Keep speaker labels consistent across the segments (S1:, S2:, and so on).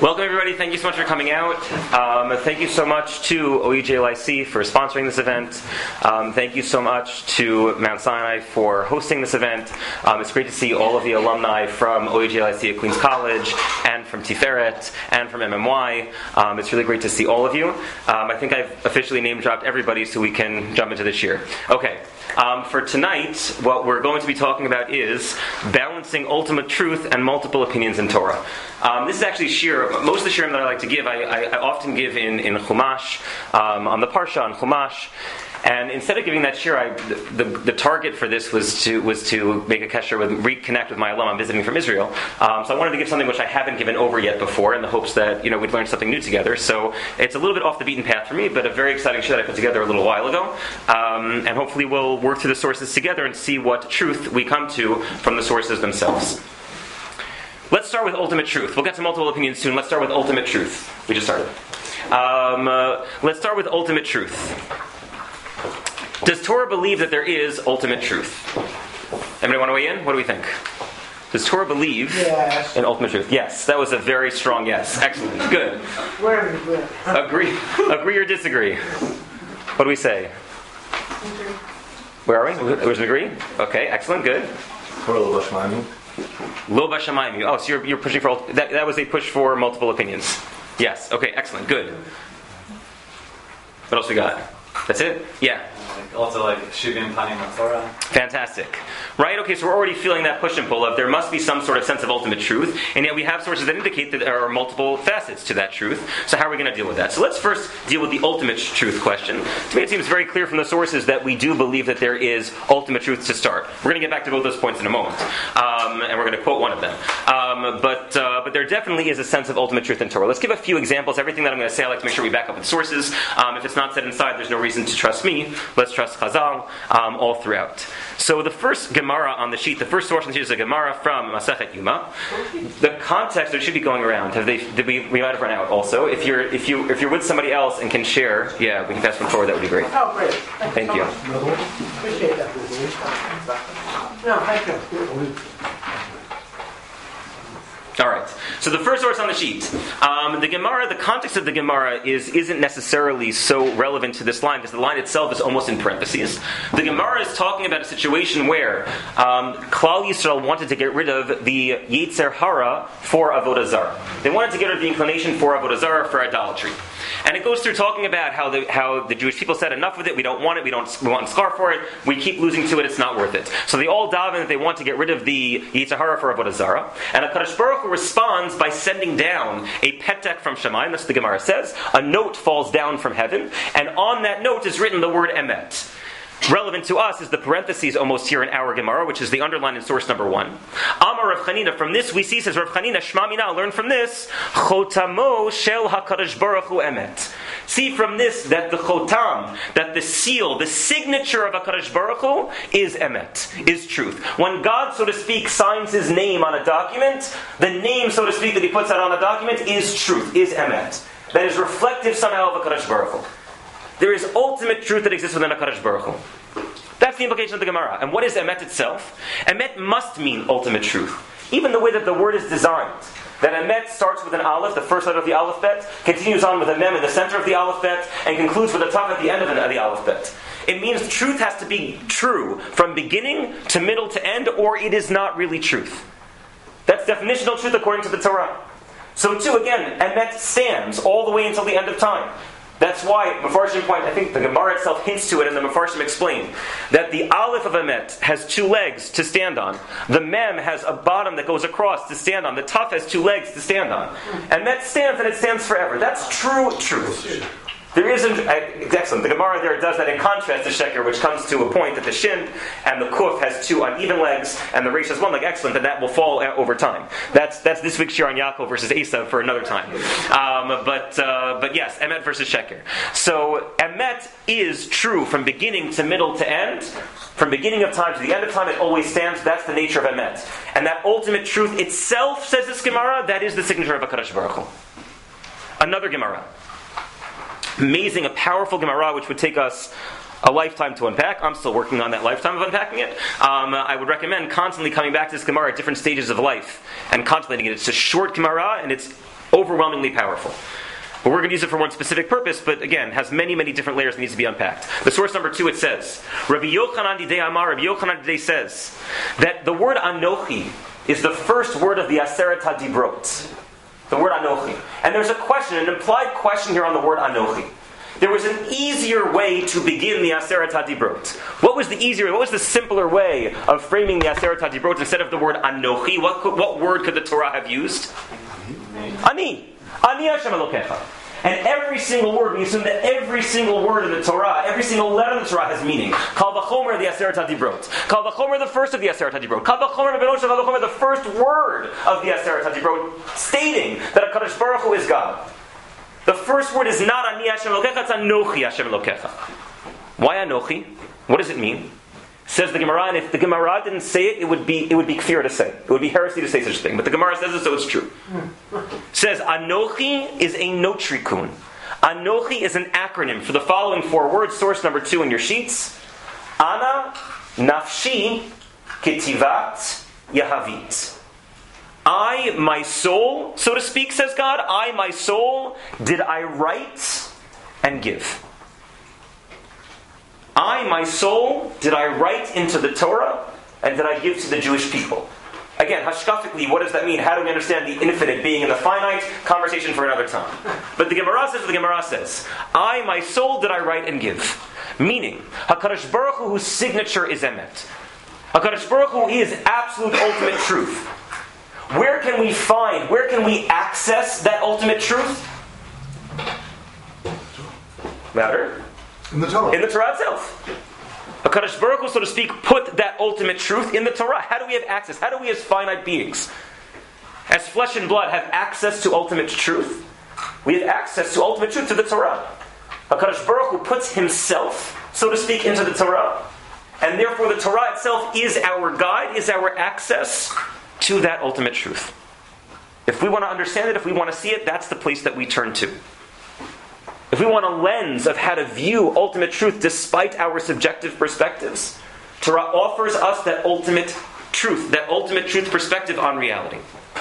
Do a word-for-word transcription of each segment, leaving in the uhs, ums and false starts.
S1: Welcome everybody, thank you so much for coming out. Um, thank you so much to O E J L I C for sponsoring this event. Um, thank you so much to Mount Sinai for hosting this event. Um, it's great to see all of the alumni from O E J L I C at Queens College and from Tiferet and from M M Y. Um, it's really great to see all of you. Um, I think I've officially name dropped everybody so we can jump into this year. Okay. Um, for tonight, what we're going to be talking about is balancing ultimate truth and multiple opinions in Torah. Um, this is actually shir. Most of the shirim that I like to give, I, I, I often give in, in Chumash, um, on the Parsha, on Chumash. And instead of giving that shir, I, the, the, the target for this was to was to make a kesher with reconnect with my alum. I'm visiting from Israel, um, so I wanted to give something which I haven't given over yet before, in the hopes that you know we'd learn something new together. So it's a little bit off the beaten path for me, but a very exciting shir that I put together a little while ago. Um, and hopefully we'll work through the sources together and see what truth we come to from the sources themselves. Let's start with ultimate truth. We'll get to multiple opinions soon. Let's start with ultimate truth. We just started. Um, uh, let's start with ultimate truth. Does Torah believe that there is ultimate truth? Anybody want to weigh in? What do we think? Does Torah believe
S2: yes.
S1: in ultimate truth? Yes, that was a very strong yes. Excellent. Good. Agree Agree or disagree? What do we say? Where are we? There's an agree? Okay, excellent, good.
S3: Lo b'shamayim.
S1: Lo b'shamayim. Oh, so you're, you're pushing for... That, that was a push for multiple opinions. Yes, okay, excellent, good. What else we got? That's it? Yeah.
S3: Also like Shivim Panim Torah.
S1: Fantastic. Right? Okay, so we're already feeling that push and pull of there must be some sort of sense of ultimate truth, and yet we have sources that indicate that there are multiple facets to that truth. So how are we going to deal with that? So let's first deal with the ultimate truth question. To me it seems very clear from the sources that we do believe that there is ultimate truth to start. We're going to get back to both those points in a moment. Um, and we're going to quote one of them. Um, but uh, but there definitely is a sense of ultimate truth in Torah. Let's give a few examples. Everything that I'm going to say, I like to make sure we back up with sources. Um, if it's not said inside, there's no reason to trust me. Let's trust Chazal um, all throughout. So the first Gemara on the sheet, the first source on the sheet is a Gemara from Masechet Yuma. The context that should be going around. Have they? Did we? We might have run out. Also, if you're if you if you're with somebody else and can share, yeah, we can pass one forward. That would be great.
S2: Oh, great!
S1: Thank, thank you.
S2: So appreciate that. No, thank you.
S1: All right. So the first source on the sheet, um, the Gemara, the context of the Gemara is isn't necessarily so relevant to this line because the line itself is almost in parentheses. The Gemara is talking about a situation where um, Klal Yisrael wanted to get rid of the Yetzer Hara for Avodah Zarah. They wanted to get rid of the inclination for Avodah Zarah, for idolatry. And it goes through talking about how the how the Jewish people said, enough with it, we don't want it, we don't we want scar for it, we keep losing to it, it's not worth it. So they all daven that they want to get rid of the Yetzer Hara for Avodah Zarah. And HaKadosh Baruch Hu responds by sending down a petek from Shamayim, that's what the Gemara says. A note falls down from heaven, and on that note is written the word Emet. Relevant to us is the parentheses almost here in our Gemara, which is the underline in source number one. Amar Rav Chanina, from this we see, says Rav Chanina, Shma Mina, learn from this, Chotamo shel HaKadosh Baruch Hu Emet. See from this that the chotam, that the seal, the signature of HaKadosh Baruch Hu is Emet, is truth. When God, so to speak, signs His name on a document, the name, so to speak, that He puts out on a document is truth, is Emet. That is reflective somehow of HaKadosh Baruch Hu. There is ultimate truth that exists within HaKadosh Baruch Hu. That's the implication of the Gemara. And what is Emet itself? Emet must mean ultimate truth. Even the way that the word is designed. That Emet starts with an Aleph, the first letter of the Aleph Bet, continues on with a Mem in the center of the Aleph Bet, and concludes with a Tav at the end of the Aleph Bet. It means truth has to be true from beginning to middle to end, or it is not really truth. That's definitional truth according to the Torah. So too, again, Emet stands all the way until the end of time. That's why, Mefarshim point, I think the Gemara itself hints to it, and the Mefarshim explain, that the Aleph of Emet has two legs to stand on. The Mem has a bottom that goes across to stand on. The Taf has two legs to stand on. Emet stands, and it stands forever. That's true truth. There isn't, excellent, the Gemara there does that in contrast to Sheker, which comes to a point that the Shin and the Kuf has two uneven legs, and the Reish has one leg, excellent, and that will fall over time. That's that's this week's Shir on Yaakov versus Esav for another time. Um, but uh, but yes, Emet versus Sheker. So Emet is true from beginning to middle to end. From beginning of time to the end of time, it always stands. That's the nature of Emet. And that ultimate truth itself, says this Gemara, that is the signature of HaKadosh Baruch Hu. Another Gemara. Amazing, a powerful Gemara which would take us a lifetime to unpack. I'm still working on that lifetime of unpacking it. Um, I would recommend constantly coming back to this Gemara at different stages of life and contemplating it. It's a short Gemara and it's overwhelmingly powerful. But we're going to use it for one specific purpose, but again, has many, many different layers that needs to be unpacked. The source number two, it says, Rabbi Yochanan Didei Amar, Rabbi Yochanan Didei says, that the word Anochi is the first word of the Aseret HaDibrot. The word Anochi. And there's a question, an implied question here on the word Anochi. There was an easier way to begin the Aseret HaDibrot. What was the easier way? What was the simpler way of framing the Aseret HaDibrot instead of the word Anochi? What, could, what word could the Torah have used? Ani. Ani Hashem Elokecha. And every single word, we assume that every single word in the Torah, every single letter in the Torah has meaning. Kal v'chomer, the Aseret HaDibrot. Kal v'chomer, the first of the Aseret HaDibrot. Kal v'chomer, Kal v'chomer, the first word of the Aseret HaDibrot, stating that HaKadosh Baruch Hu is God. The first word is not Ani Hashem Elokecha, it's Anochi Hashem Elokecha. Why Anochi? What does it mean? Says the Gemara, and if the Gemara didn't say it, it would be it would be kfir to say. It would be heresy to say such a thing. But the Gemara says it, so it's true. Says Anochi is a notrikun. Anochi is an acronym for the following four words. Source number two in your sheets. Ana nafshi ketivat yahavit. I, my soul, so to speak, says God, I, my soul, did I write and give. I, my soul, did I write into the Torah, and did I give to the Jewish people? Again, hashkafically, what does that mean? How do we understand the infinite being in the finite? Conversation for another time. But the Gemara says what the Gemara says. I, my soul, did I write and give. Meaning, HaKadosh Baruch Hu, whose signature is Emet. HaKadosh Baruch Hu is absolute ultimate truth. Where can we find, where can we access that ultimate truth? Louder.
S4: In the Torah.
S1: In the Torah itself. HaKadosh Baruch Hu, so to speak, put that ultimate truth in the Torah. How do we have access? How do we as finite beings, as flesh and blood, have access to ultimate truth? We have access to ultimate truth to the Torah. HaKadosh Baruch Hu puts himself, so to speak, into the Torah. And therefore the Torah itself is our guide, is our access to that ultimate truth. If we want to understand it, if we want to see it, that's the place that we turn to. If we want a lens of how to view ultimate truth despite our subjective perspectives, Torah offers us that ultimate truth, that ultimate truth perspective on reality.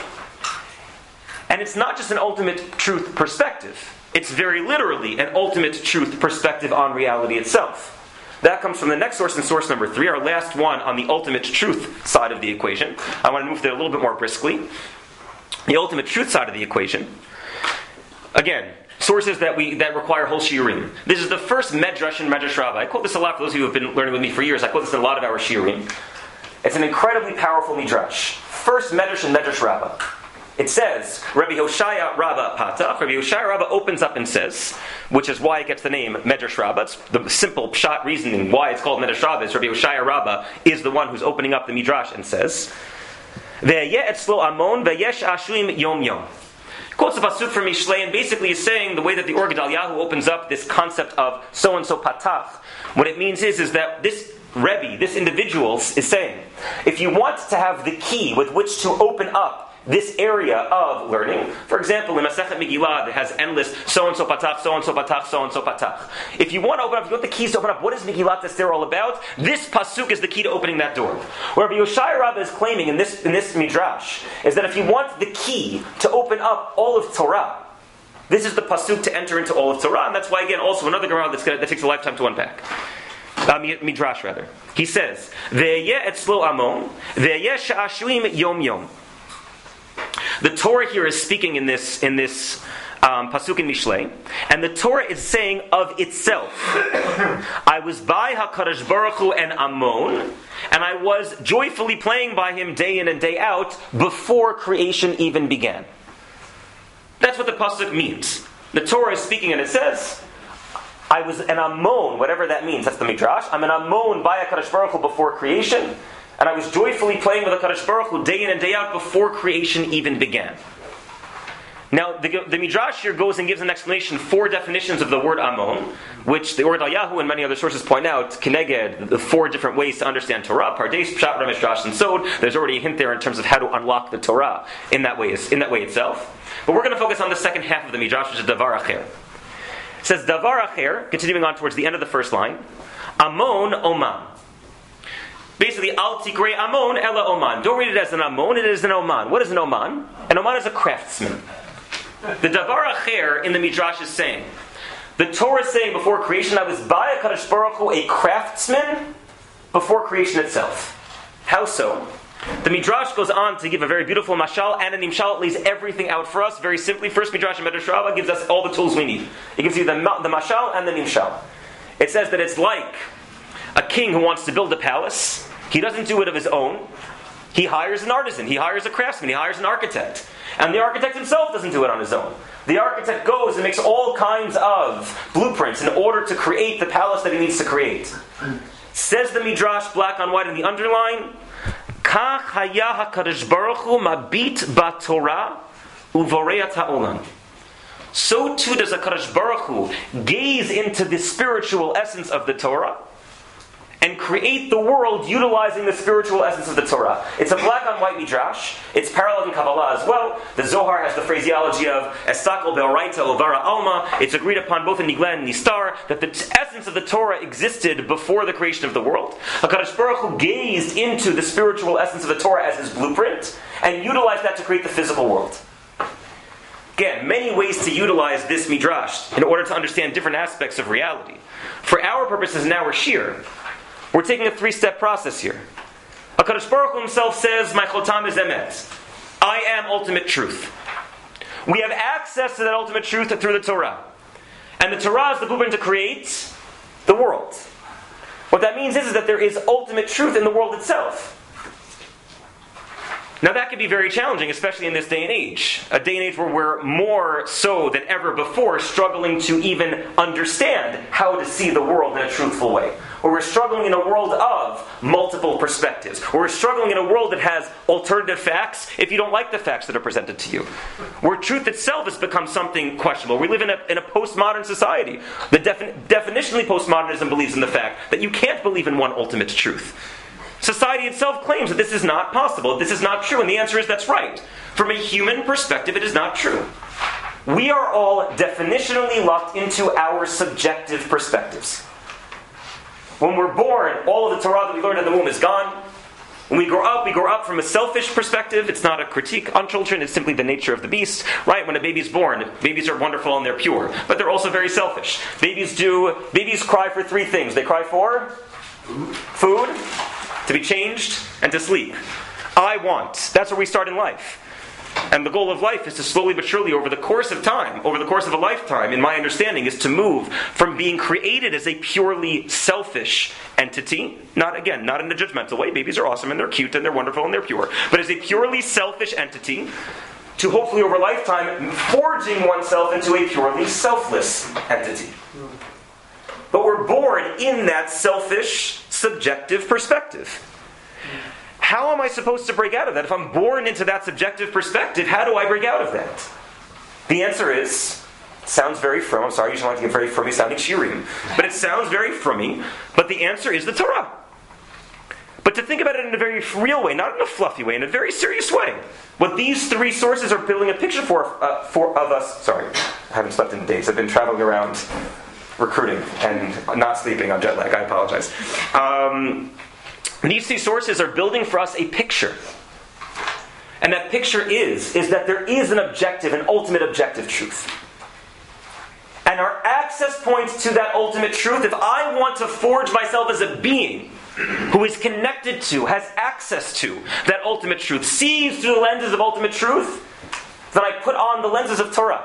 S1: And it's not just an ultimate truth perspective. It's very literally an ultimate truth perspective on reality itself. That comes from the next source, in source number three, our last one on the ultimate truth side of the equation. I want to move there a little bit more briskly. The ultimate truth side of the equation. Again, sources that we that require whole shiurim. This is the first medrash in Medrash Rabbah. I quote this a lot for those of you who have been learning with me for years. I quote this in a lot of our shiurim. It's an incredibly powerful midrash. First medrash in Medrash Rabbah. It says, Rabbi Hoshaya Rabbah Patach. Rabbi Hoshaya Rabbah opens up and says, which is why it gets the name Medrash Rabbah. It's the simple pshat reasoning why it's called Medrash Rabbah is Rabbi Hoshaya Rabbah is the one who's opening up the midrash and says, Ve'yeh etzlo amon ve'yesh ashlim yom yom. Quotes a pasuk from Mishlei and basically is saying the way that the Or Gedaliahu opens up this concept of so-and-so patach. What it means is, is that this Rebbe, this individual is saying, if you want to have the key with which to open up this area of learning, for example, in Masechet Megillah, that has endless so-and-so patach, so-and-so patach, so-and-so patach. If you want to open up, if you want the keys to open up, what is Megillat Esther all about? This pasuk is the key to opening that door. Where Rabbi Hoshaya Rabbah is claiming in this in this midrash is that if you want the key to open up all of Torah, this is the pasuk to enter into all of Torah, and that's why again also another Gemara that's gonna, that takes a lifetime to unpack. Uh, midrash rather. He says, "Ve'yeh etzlo amon, ve'yeh sha'ashlim yom yom." The Torah here is speaking in this in this um, pasuk in Mishlei, and the Torah is saying of itself, "I was by HaKadosh Baruch Hu and Amon, and I was joyfully playing by him day in and day out before creation even began." That's what the pasuk means. The Torah is speaking, and it says, "I was an Amon," whatever that means. That's the midrash. I'm an Amon by HaKadosh Baruch Hu before creation. And I was joyfully playing with HaKadosh Baruch Hu day in and day out before creation even began. Now, the, the Midrash here goes and gives an explanation, four definitions of the word Amon, which the Or Gedaliahu and many other sources point out, Keneged, the four different ways to understand Torah, Pardes, Pshat, Ramesh, Drash, and Sod. There's already a hint there in terms of how to unlock the Torah in that way, in that way itself. But we're going to focus on the second half of the Midrash, which is Davar Acher. It says, Davar Acher, continuing on towards the end of the first line, Amon Oman. Basically, Al Tikrei Amon Ela Oman. Don't read it as an Amon, it is an Oman. What is an Oman? An Oman is a craftsman. The Davar Acher in the Midrash is saying, the Torah is saying before creation, I was by a Kadosh Baruch Hu, a craftsman, before creation itself. How so? The Midrash goes on to give a very beautiful mashal and a nimshal. It lays everything out for us very simply. First Midrash and Medrash Rabbah gives us all the tools we need. It gives you the, the mashal and the nimshal. It says that it's like a king who wants to build a palace. He doesn't do it of his own. He hires an artisan. He hires a craftsman. He hires an architect. And the architect himself doesn't do it on his own. The architect goes and makes all kinds of blueprints in order to create the palace that he needs to create. Says the Midrash, black on white in the underline, Kach haya HaKadosh Baruch Hu mabit ba'Torah uvoreat ha'olam. So too does HaKadosh Baruch Hu gaze into the spiritual essence of the Torah and create the world utilizing the spiritual essence of the Torah. It's a black on white Midrash. It's parallel in Kabbalah as well. The Zohar has the phraseology of Esakol Be'oraita Ovara Alma. It's agreed upon both in Nigla and Nistar that the t- essence of the Torah existed before the creation of the world. HaKadosh Baruch Hu gazed into the spiritual essence of the Torah as his blueprint and utilized that to create the physical world. Again, many ways to utilize this Midrash in order to understand different aspects of reality. For our purposes in our shir, we're taking a three-step process here. HaKadosh Baruch Hu himself says, My chotam is emet. I am ultimate truth. We have access to that ultimate truth through the Torah. And the Torah is the blueprint to create the world. What that means is, is that there is ultimate truth in the world itself. Now that can be very challenging, especially in this day and age. A day and age where we're more so than ever before struggling to even understand how to see the world in a truthful way. Where we're struggling in a world of multiple perspectives. Where we're struggling in a world that has alternative facts if you don't like the facts that are presented to you. Where truth itself has become something questionable. We live in a, in a postmodern society. The defin- definitionally postmodernism believes in the fact that you can't believe in one ultimate truth. Society itself claims that this is not possible, this is not true, and the answer is that's right. From a human perspective, it is not true. We are all definitionally locked into our subjective perspectives. When we're born, all of the Torah that we learned in the womb is gone. When we grow up, we grow up from a selfish perspective. It's not a critique on children, it's simply the nature of the beast. Right? When a baby's born, babies are wonderful and they're pure, but they're also very selfish. Babies do, babies cry for three things. They cry for food, to be changed, and to sleep. I want. That's where we start in life. And the goal of life is to slowly but surely, over the course of time, over the course of a lifetime, in my understanding, is to move from being created as a purely selfish entity, not, again, not in a judgmental way, babies are awesome and they're cute and they're wonderful and they're pure, but as a purely selfish entity, to hopefully over lifetime, forging oneself into a purely selfless entity. But we're born in that selfish, subjective perspective. How am I supposed to break out of that? If I'm born into that subjective perspective, how do I break out of that? The answer is, it sounds very frum. I'm sorry, you just want to get very frummy sounding shirim. But it sounds very frummy. But the answer is the Torah. But to think about it in a very real way, not in a fluffy way, in a very serious way. What these three sources are building a picture for, uh, for of us. Sorry, I haven't slept in days. I've been traveling around recruiting and not sleeping on jet lag. I apologize. Um, these three sources are building for us a picture. And that picture is, is that there is an objective, an ultimate objective truth. And our access points to that ultimate truth, if I want to forge myself as a being who is connected to, has access to that ultimate truth, sees through the lenses of ultimate truth, then I put on the lenses of Torah.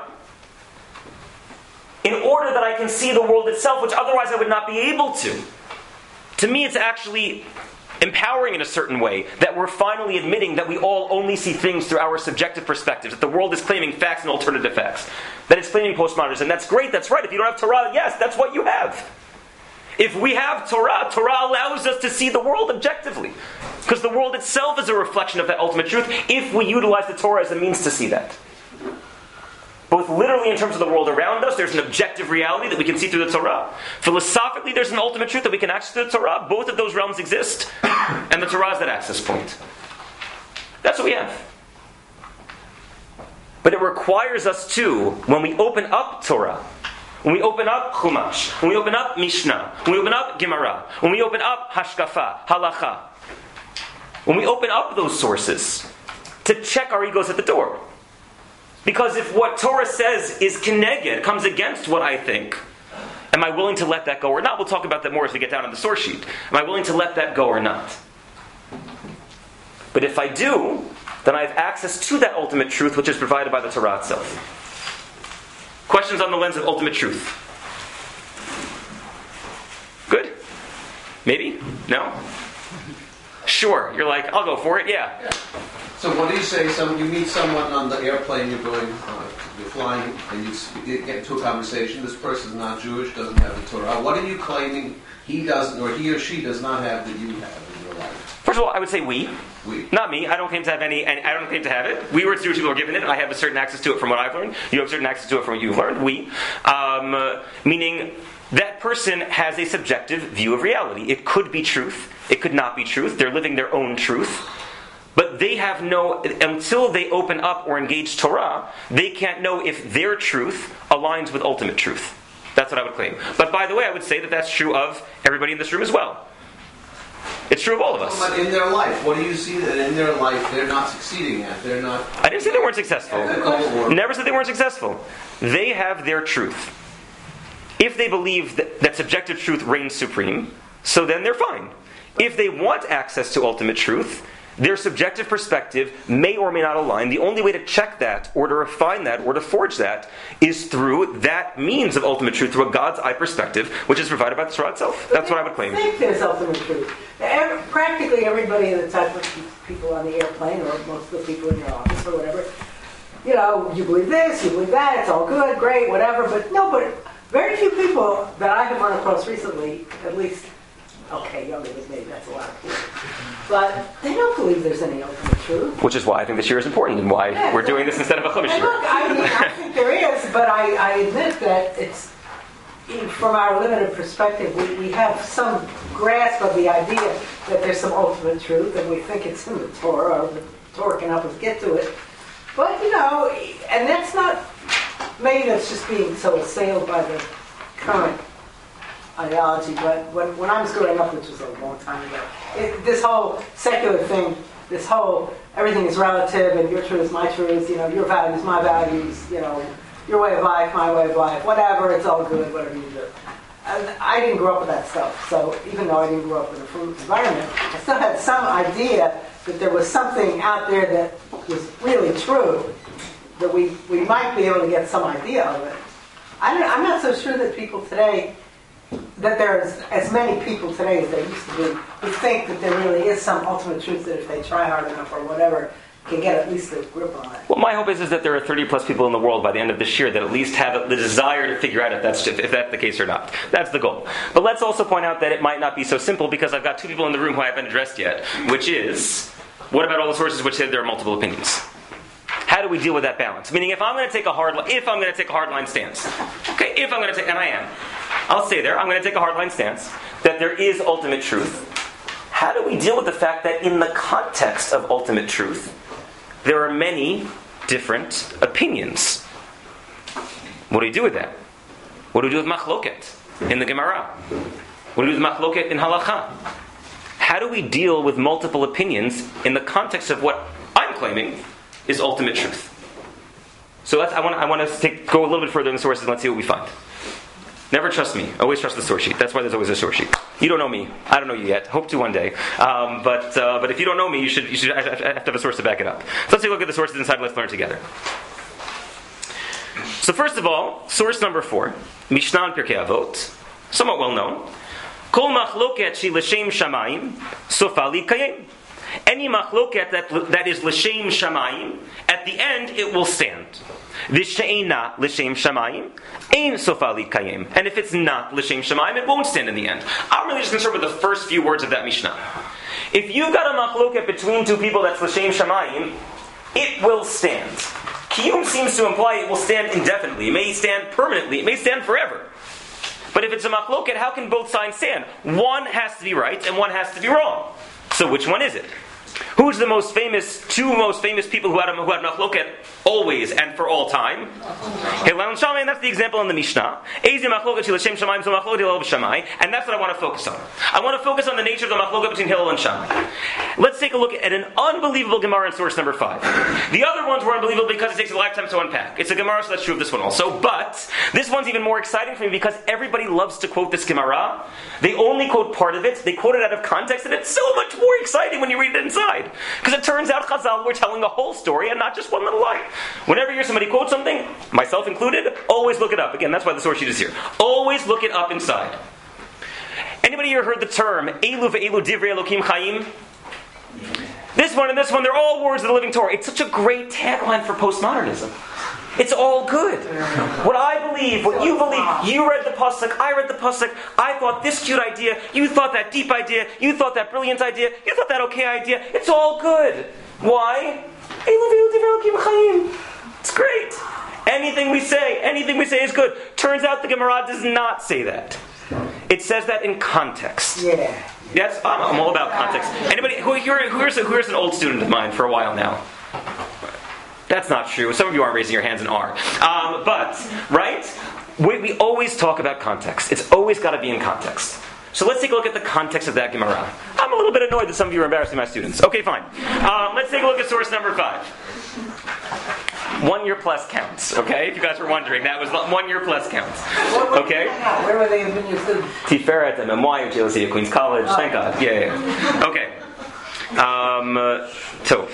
S1: In order that I can see the world itself, which otherwise I would not be able to. To me, it's actually empowering in a certain way that we're finally admitting that we all only see things through our subjective perspectives, that the world is claiming facts and alternative facts, that it's claiming postmodernism. And that's great, that's right. If you don't have Torah, yes, that's what you have. If we have Torah, Torah allows us to see the world objectively. Because the world itself is a reflection of that ultimate truth if we utilize the Torah as a means to see that. Both literally in terms of the world around us, there's an objective reality that we can see through the Torah. Philosophically, there's an ultimate truth that we can access through the Torah. Both of those realms exist, and the Torah is that access point. That's what we have. But it requires us to, when we open up Torah, when we open up Chumash, when we open up Mishnah, when we open up Gemara, when we open up Hashkafa, Halacha, when we open up those sources, to check our egos at the door. Because if what Torah says is keneged, comes against what I think, am I willing to let that go or not? We'll talk about that more as we get down on the source sheet. Am I willing to let that go or not? But if I do, then I have access to that ultimate truth which is provided by the Torah itself. Questions on the lens of ultimate truth? Good? Maybe? No? Sure. You're like, I'll go for it, yeah.
S4: yeah. So what do you say? Some you meet someone on the airplane, you're going, uh, you're flying, and you sp- get into a conversation. This person's not Jewish, doesn't have the Torah. What are you claiming he doesn't, or he or she does not have that you have in your life?
S1: First of all, I would say we.
S4: We.
S1: Not me. I don't claim to have any, and I don't claim to have it. We were Jewish people who are given it. I have a certain access to it from what I've learned. You have certain access to it from what you've learned. We. Um, uh, meaning, that person has a subjective view of reality. It could be truth. It could not be truth. They're living their own truth. But they have no, until they open up or engage Torah, they can't know if their truth aligns with ultimate truth. That's what I would claim. But by the way, I would say that that's true of everybody in this room as well. It's true of all of us.
S4: But in their life, what do you see that in their life they're not succeeding at? They're not...
S1: I didn't say they weren't successful.
S4: Or...
S1: Never said they weren't successful. They have their truth. If they believe that, that subjective truth reigns supreme, so then they're fine. If they want access to ultimate truth, their subjective perspective may or may not align. The only way to check that, or to refine that, or to forge that, is through that means of ultimate truth, through a God's eye perspective, which is provided by the Torah itself. That's what I would claim.
S2: I think there's ultimate truth. Every, practically everybody in the type of people on the airplane, or most of the people in your office, or whatever, you know, you believe this, you believe that, it's all good, great, whatever, but no, but very few people that I have run across recently, at least, okay, younger than me, that's a lot of people. But they don't believe there's any ultimate truth.
S1: Which is why I think this year is important, and why
S2: yeah,
S1: we're doing this instead of a Chumash
S2: year. Look, I mean, I think there is, but I, I admit that it's, from our limited perspective, we, we have some grasp of the idea that there's some ultimate truth, and we think it's in the Torah, or the Torah can help us get to it. But, you know, and that's not, maybe that's just being so assailed by the current ideology, but when, when I was growing up, which was a long time ago, it, this whole secular thing, this whole everything is relative and your truth is my truth, you know, your values, my values, you know, your way of life, my way of life, whatever, it's all good, whatever you do. And I didn't grow up with that stuff, so even though I didn't grow up in a fruit environment, I still had some idea that there was something out there that was really true, that we, we might be able to get some idea of it. I don't, I'm not so sure that people today, that there's as many people today as there used to be, who think that there really is some ultimate truth that if they try hard enough or whatever, can get at least a grip on it.
S1: Well, my hope is, is that there are thirty plus people in the world by the end of this year that at least have the desire to figure out if that's if that's the case or not. That's the goal. But let's also point out that it might not be so simple, because I've got two people in the room who I haven't addressed yet, which is, what about all the sources which say there are multiple opinions? How do we deal with that balance? Meaning, if I'm going to take a hard, if I'm going to take a hardline stance, okay, if I'm going to take, and I am, I'll stay there. I'm going to take a hardline stance that there is ultimate truth. How do we deal with the fact that in the context of ultimate truth, there are many different opinions? What do you do with that? What do we do with machloket in the Gemara? What do we do with machloket in halacha? How do we deal with multiple opinions in the context of what I'm claiming is ultimate truth? So let's, I want I want to take, go a little bit further in the sources and let's see what we find. Never trust me. Always trust the source sheet. That's why there's always a source sheet. You don't know me. I don't know you yet. Hope to one day. Um, but uh, but if you don't know me, you should you should have to have a source to back it up. So let's take a look at the sources inside. Let's learn together. So first of all, source number four, Mishnah and Pirkei Avot, somewhat well known. Kol machloket shi l'shem shamayim, sofa likayim. Any machloket that that is l'shem shamayim, at the end it will stand. V'she'ena l'shem shamayim, ein sofa likayim. And if it's not l'shem shamayim, it won't stand in the end. I'm really just concerned with the first few words of that Mishnah. If you've got a machloket between two people that's l'shem shamayim, it will stand. Kiyum seems to imply it will stand indefinitely. It may stand permanently. It may stand forever. But if it's a machloket, how can both sides stand? One has to be right and one has to be wrong. So which one is it? Who's the most famous, two most famous people who had, who had machloket always and for all time? Hillel and Shammai, and that's the example in the Mishnah. Ezi machloket shel Hashem Shamayim, so machloket Hillel b'Shammai, and that's what I want to focus on. I want to focus on the nature of the machloket between Hillel and Shammai. Let's take a look at an unbelievable Gemara in source number five. The other ones were unbelievable because it takes a lifetime to unpack. It's a Gemara, so that's true of this one also. But this one's even more exciting for me because everybody loves to quote this Gemara. They only quote part of it. They quote it out of context, and it's so much more exciting when you read it inside. Because it turns out Chazal were telling a whole story and not just one little line. Whenever you hear somebody quote something, myself included, always look it up. Again, that's why the source sheet is here. Always look it up inside. Anybody here heard the term Elu ve'elu divrei Elokim Chaim? This one and this one, they're all words of the living Torah. It's such a great tagline for postmodernism. It's all good. What I believe, what you believe, you read the pasuk, I read the pasuk, I thought this cute idea, you thought that deep idea, you thought that brilliant idea, you thought that okay idea. It's all good. Why? It's great. Anything we say, anything we say is good. Turns out the Gemara does not say that. It says that in context.
S2: Yeah.
S1: Yes, I'm, I'm all about context. Anybody who here, who's, who's an old student of mine for a while now? That's not true. Some of you aren't raising your hands and are. Um, but, right? We, we always talk about context. It's always got to be in context. So let's take a look at the context of that Gemara. I'm a little bit annoyed that some of you are embarrassing my students. Okay, fine. Um, let's take a look at source number five. One year plus counts, okay? If you guys were wondering, that was one year plus counts. Okay?
S2: Where were they in your students?
S1: Tiferet and M Y, which you'll see at Queen's College. Oh. Thank God. Yeah, yeah. Okay. Um, uh, Tov.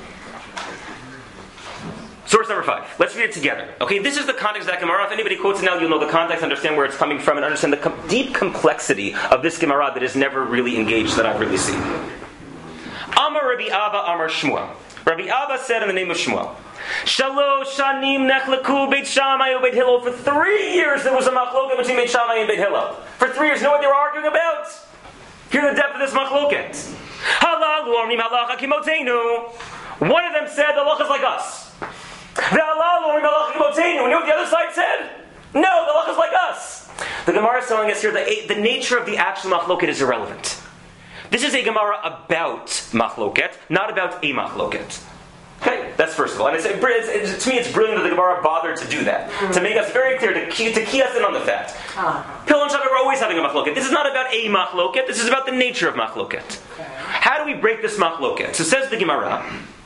S1: Source number five. Let's read it together. Okay, this is the context of that Gemara. If anybody quotes it now, you'll know the context, understand where it's coming from, and understand the com- deep complexity of this Gemara that is never really engaged, that I've really seen. Amar Rabbi Abba, Amar Shmuel. Rabbi Abba said in the name of Shmuel, Shalosh shanim nechleku Beit Shammai and Beit Hillel. For three years there was a machloket between Beit Shammai and Beit Hillel. For three years, you know what they were arguing about? Hear the depth of this machloket. Halalu omrim halacha kimotenu. One of them said the halacha is like us. The halalu omrim halacha kimotenu. You know what the other side said? No, the halacha is like us. The Gemara is telling us here that the nature of the actual machloket is irrelevant. This is a Gemara about machloket, not about a machloket. Okay, that's first of all. And it's, it's, to me, it's brilliant that the Gemara bothered to do that. Mm-hmm. To make us very clear, to key, to key us in on the fact. Uh-huh. Hillel and Shammai were always having a machloket. This is not about a machloket, this is about the nature of machloket. Okay. How do we break this machloket? So says the Gemara,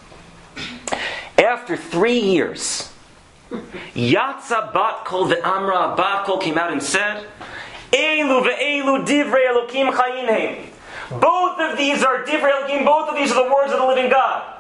S1: after three years, Yatza bat kol ve'amra bat kol came out and said, Elu ve'elu divrei Elokim chayim heim. Both of these are divrei Elokim, both of these are the words of the living God.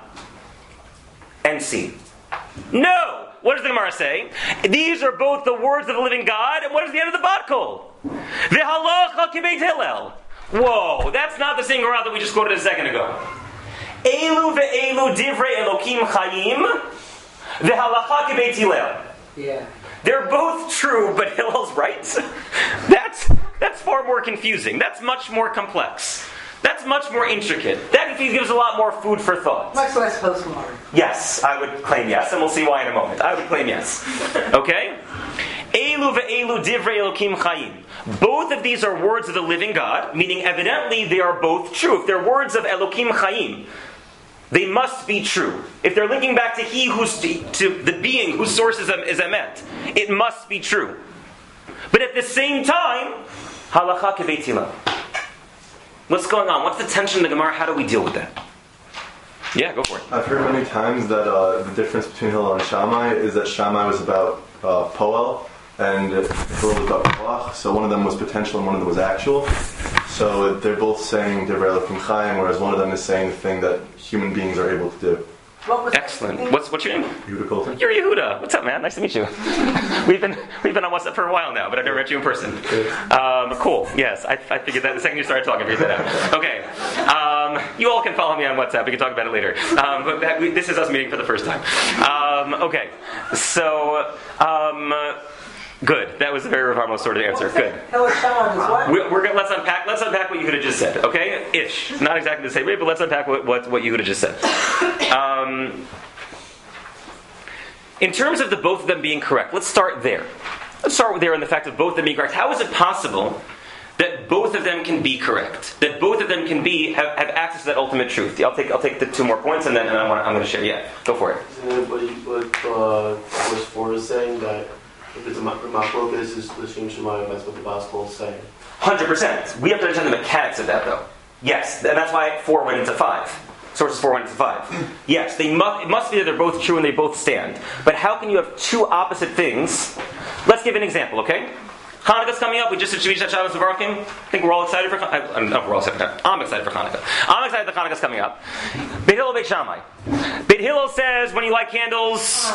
S1: And see. No! What does the Gemara say? These are both the words of the living God, and what is the end of the bat kol? V'halacha kibeit Hillel. Whoa, that's not the same Gemara that we just quoted a second ago. Elu ve'elu divrei Elokim chayim, v'halacha kibeit Hillel.
S2: Yeah.
S1: They're both true, but Hillel's right. That's that's far more confusing. That's much more complex. That's much more intricate. That gives a lot more food for thought.
S2: Much less postmodern.
S1: Yes, I would claim yes, and we'll see why in a moment. I would claim yes. Okay? Elu ve'elu divrei Elokim chayim. Both of these are words of the living God, meaning evidently they are both true. If they're words of Elokim chayim, they must be true. If they're linking back to he who's to the being whose source is, is emet, it must be true. But at the same time, halacha kibeit Hillel. What's going on? What's the tension in the Gemara? How do we deal with that? Yeah, go for it.
S5: I've heard many times that uh, the difference between Hillel and Shammai is that Shammai was about uh, poel and Hillel was about koach. So one of them was potential and one of them was actual. So they're both saying divrei Elokim chayim, whereas one of them is saying the thing that human beings are able to do.
S2: What was
S1: Excellent. What's what's your name?
S5: Yehuda Colton.
S1: You're Yehuda. What's up, man? Nice to meet you. we've been we've been on WhatsApp for a while now, but I've never met you in person. Um, cool. Yes, I, I figured that the second you started talking, I figured that out. Okay. Um, you all can follow me on WhatsApp. We can talk about it later. Um, but that, we, this is us meeting for the first time. Um, okay. So. Um, Good. That was a very Rav Amos sort of answer. Good. We're, we're gonna, let's unpack. Let's unpack what Yehuda just said. Okay, ish. Not exactly the same way, but let's unpack what what, what Yehuda just said. Um, in terms of the both of them being correct, let's start there. Let's start there in the fact of both of them being correct. How is it possible that both of them can be correct, that both of them can be have, have access to that ultimate truth. I'll take I'll take the two more points and then and I want, I'm going to share. Yeah, go for it.
S6: Isn't it what, what uh, verse four is saying, that if it's a machlokas, this is l'shem shemayim, that's what the gospel is saying?
S1: one hundred percent. We have to understand the mechanics of that, though. Yes, and that's why four went into five. Sources four went into five. Yes, they must. It must be that they're both true and they both stand. But how can you have two opposite things? Let's give an example, okay? Hanukkah's coming up. We just did Shavuot Shabbos V'Arkim. I think we're all excited for. I, I don't know if we're all excited for Hanukkah. I'm excited for Hanukkah. I'm excited that Hanukkah's coming up. Beit Hillel, Beit Shammai. Beit Hillel says when you light candles,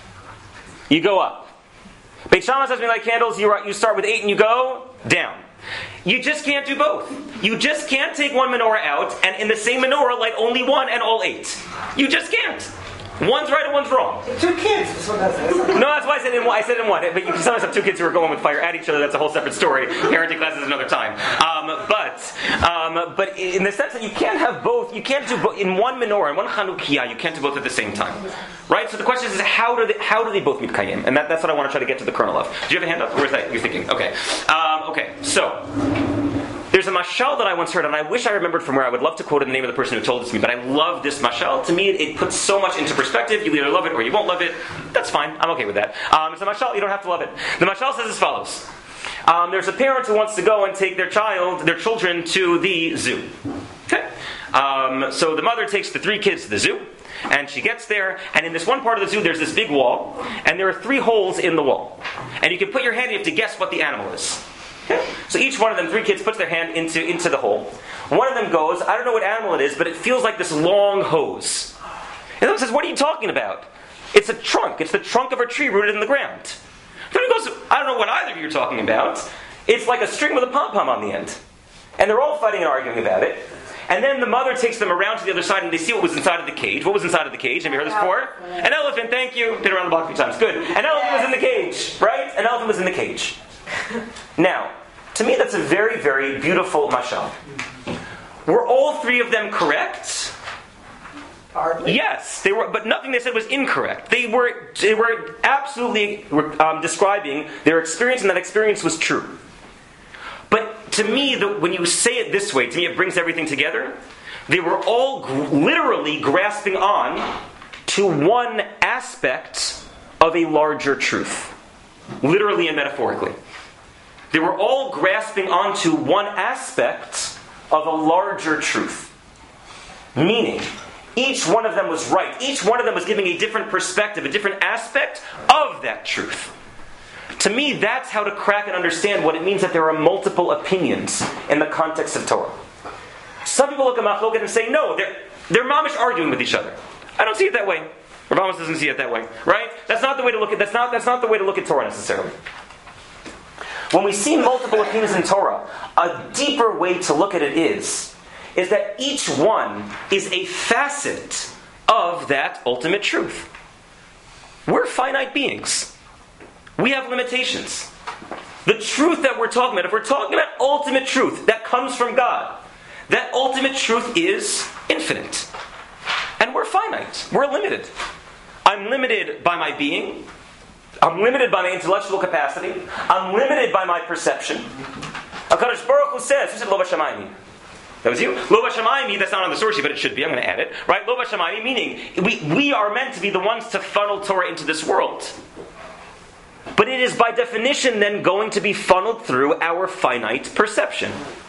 S1: you go up. Beit Shammai says when you light candles, you you start with eight and you go down. You just can't do both. You just can't take one menorah out and in the same menorah light only one and all eight. You just can't. One's right and one's wrong.
S2: Two kids. That's what that says.
S1: No, that's why I said in one. I said in one. But you can sometimes have two kids who are going with fire at each other. That's a whole separate story. Parenting class is another time. Um, but um, but in the sense that you can't have both. You can't do both in one menorah, in one Chanukiah. You can't do both at the same time, right? So the question is, how do they, how do they both meet Kayim? And that, that's what I want to try to get to the kernel of. Do you have a hand up? Where's that? You're thinking. Okay. Um, okay. So. There's a mashal that I once heard, and I wish I remembered from where. I would love to quote the name of the person who told it to me, but I love this mashal. To me, it, it puts so much into perspective. You either love it or you won't love it. That's fine. I'm okay with that. Um, it's a mashal. You don't have to love it. The mashal says as follows. Um, there's a parent who wants to go and take their child, their children, to the zoo. Okay? Um, so the mother takes the three kids to the zoo, and she gets there, and in this one part of the zoo, there's this big wall, and there are three holes in the wall. And you can put your hand in, you have to guess what the animal is. Okay? So each one of them, three kids, puts their hand into, into the hole. One of them goes, I don't know what animal it is, but it feels like this long hose. And the other one says, what are you talking about? It's a trunk. It's the trunk of a tree rooted in the ground. The other one goes, I don't know what either of you are talking about. It's like a string with a pom-pom on the end. And they're all fighting and arguing about it. And then the mother takes them around to the other side and they see what was inside of the cage. What was inside of the cage? Have you heard this before? An elephant, thank you. Been around the block a few times. Good. An elephant was in the cage, right? An elephant was in the cage. Now, to me that's a very, very beautiful mashal. Were all three of them correct?
S2: Hardly.
S1: Yes, they were, but nothing they said was incorrect. They were, they were absolutely um, describing their experience, and that experience was true. But to me, the, when you say it this way, to me it brings everything together. They were all gr- literally grasping on to one aspect of a larger truth. Literally and metaphorically. They were all grasping onto one aspect of a larger truth. Meaning, each one of them was right. Each one of them was giving a different perspective, a different aspect of that truth. To me, that's how to crack and understand what it means that there are multiple opinions in the context of Torah. Some people look at Machloket and say, no, they're, they're mamish arguing with each other. I don't see it that way. Rav doesn't see it that way, right? That's not the way to look at. That's not. That's not the way to look at Torah necessarily. When we see multiple opinions in Torah, a deeper way to look at it is, is that each one is a facet of that ultimate truth. We're finite beings. We have limitations. The truth that we're talking about, if we're talking about ultimate truth that comes from God, that ultimate truth is infinite. And we're finite. We're limited. I'm limited by my being. I'm limited by my intellectual capacity. I'm limited by my perception. HaKadosh Baruch Hu says, who said Lo Bashamayim? That was you? Lo Bashamayim, that's not on the source sheet, but it should be. I'm going to add it. Right? Lo Bashamayim, meaning we, we are meant to be the ones to funnel Torah into this world. But it is by definition then going to be funneled through our finite perception.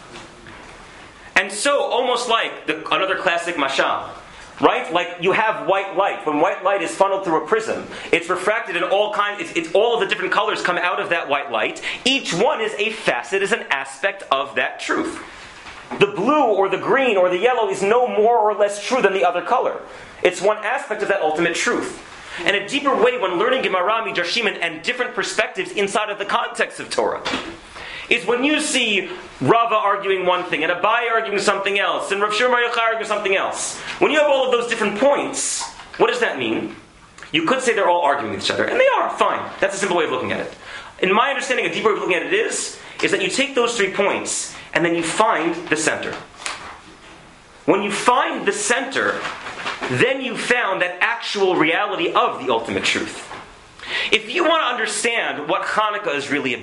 S1: And so, almost like the, another classic mashal, right? Like you have white light. When white light is funneled through a prism, it's refracted in all kinds. It's, it's all of the different colors come out of that white light. Each one is a facet, is an aspect of that truth. The blue or the green or the yellow is no more or less true than the other color. It's one aspect of that ultimate truth. And a deeper way when learning Gemara, Midrashim, and, and different perspectives inside of the context of Torah is when you see Rava arguing one thing, and Abai arguing something else, and Rav Shimon Bar Yochai arguing something else. When you have all of those different points, what does that mean? You could say they're all arguing with each other, and they are, fine. That's a simple way of looking at it. In my understanding, a deeper way of looking at it is, is that you take those three points, and then you find the center. When you find the center, then you found that actual reality of the ultimate truth. If you want to understand what Hanukkah is really about,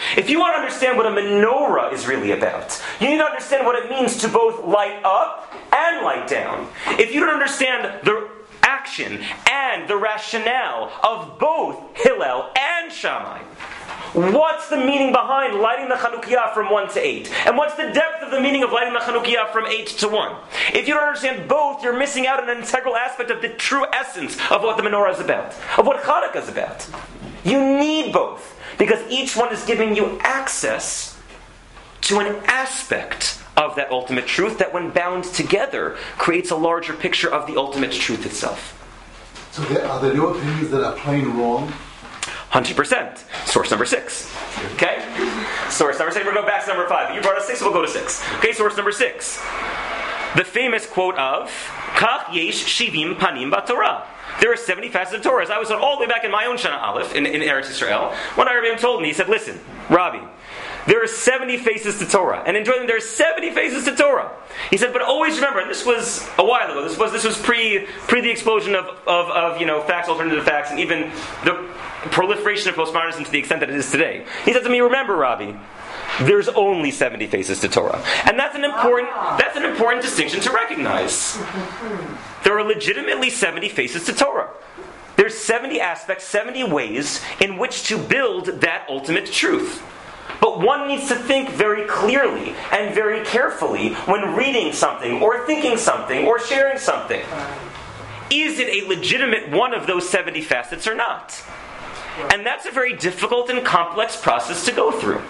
S1: If you want to understand what a menorah is really about, you need to understand what it means to both light up and light down. If you don't understand the action and the rationale of both Hillel and Shammai, what's the meaning behind lighting the Chanukiah from one to eight? And what's the depth of the meaning of lighting the Chanukiah from eight to one? If you don't understand both, you're missing out on an integral aspect of the true essence of what the menorah is about, of what Hanukkah is about. You need both, because each one is giving you access to an aspect of that ultimate truth that, when bound together, creates a larger picture of the ultimate truth itself.
S7: So there are there no opinions that are plain wrong?
S1: one hundred percent. Source number six. Okay? Source number six. We're going to go back to number five. You brought us six, so we'll go to six. Okay, source number six. The famous quote of Kach yesh shivim panim b'Torah. There are seventy facets of Torah. As I was all the way back in my own Shana Aleph in, in Eretz Yisrael, one Rebbeim told me, he said, listen, Rabbi, there are seventy faces to Torah. And in Jordan, there are seventy faces to Torah. He said, but always remember, and this was a while ago, this was this was pre pre the explosion of, of, of you know facts, alternative facts, and even the proliferation of postmodernism to the extent that it is today. He said to me, remember, Rabbi, there's only seventy faces to Torah. And that's an important that's an important distinction to recognize. There are legitimately seventy faces to Torah. There's seventy aspects, seventy ways in which to build that ultimate truth. But one needs to think very clearly and very carefully when reading something or thinking something or sharing something. Is it a legitimate one of those seventy facets or not? And that's a very difficult and complex process to go through.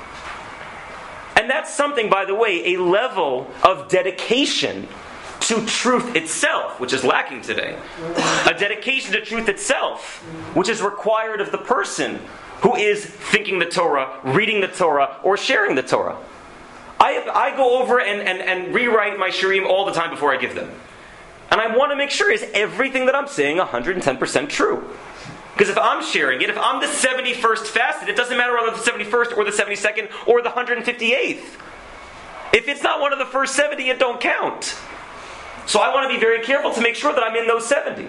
S1: And that's something, by the way, a level of dedication to truth itself, which is lacking today. A dedication to truth itself, which is required of the person who is thinking the Torah, reading the Torah, or sharing the Torah. I, I go over and, and, and rewrite my shirim all the time before I give them. And I want to make sure, is everything that I'm saying one hundred ten percent true? Because if I'm sharing it, if I'm the seventy-first facet, it doesn't matter whether the seventy-first or the seventy-second or the one hundred fifty-eighth. If it's not one of the first seventy, it don't count. So I want to be very careful to make sure that I'm in those seventy.